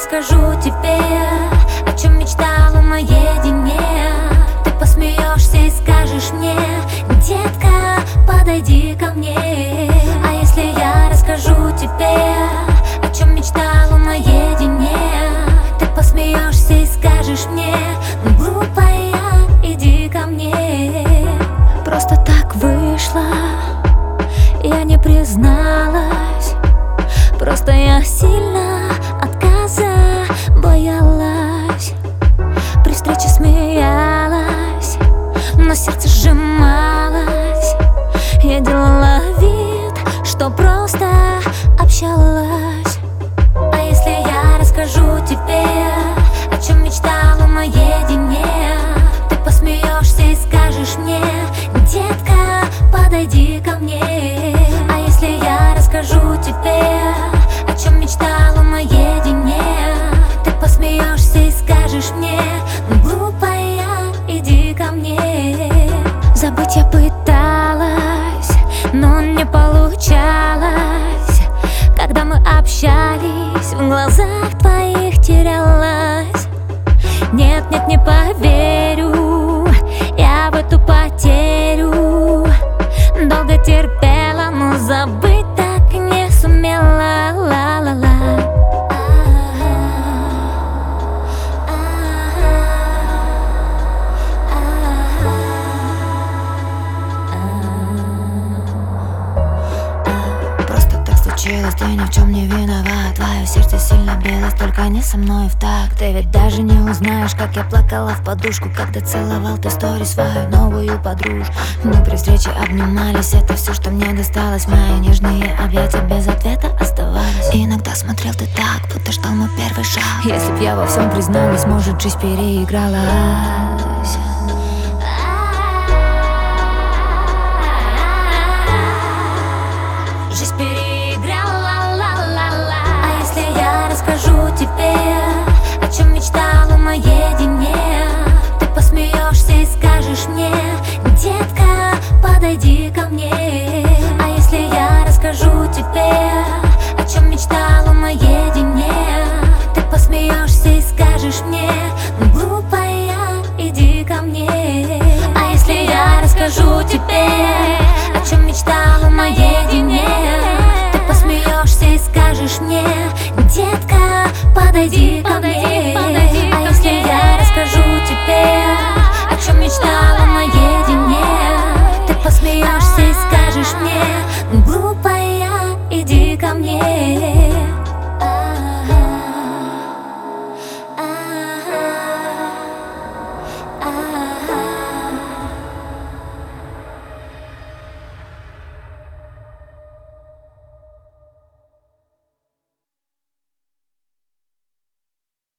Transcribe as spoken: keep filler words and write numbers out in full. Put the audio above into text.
расскажу тебе, о чем мечтала наедине, ты посмеешься и скажешь мне: детка, подойди ко мне. А если я расскажу тебе, о чем мечтала наедине, ты посмеешься и скажешь мне: глупая, иди ко мне. Просто так вышло, я не призналась, просто я сильно отказа боялась. При встрече смеялась, но сердце сжималось. Я делала вид, что просто общалась. А если я расскажу тебе, о чем мечтала наедине, ты посмеешься и скажешь мне: детка, подойди ко мне. А если я расскажу тебе, о чем мечтала наедине, ты посмеешься и скажешь мне: глупая, иди ко мне. Забыть я пыталась, но не получалось. Когда мы общались, в глазах твоих терялась. Нет, нет, не поверю я в эту потерю. Долго терпела, но забыть так не сумела. Ла-ла-ла. Случилось, ты ни в чем не виноват. Твое сердце сильно билось, только не со мной в такт. Ты ведь даже не узнаешь, как я плакала в подушку, когда целовал ты стори свою новую подружку. Мы при встрече обнимались, это все, что мне досталось. Мои нежные объятия без ответа оставались. Иногда смотрел ты так, будто ждал мой первый шаг. Если б я во всем призналась, может, жизнь переигралась. Жизнь переиграла, ла-ла-ла. А если я расскажу тебе, о чем мечтала наедине,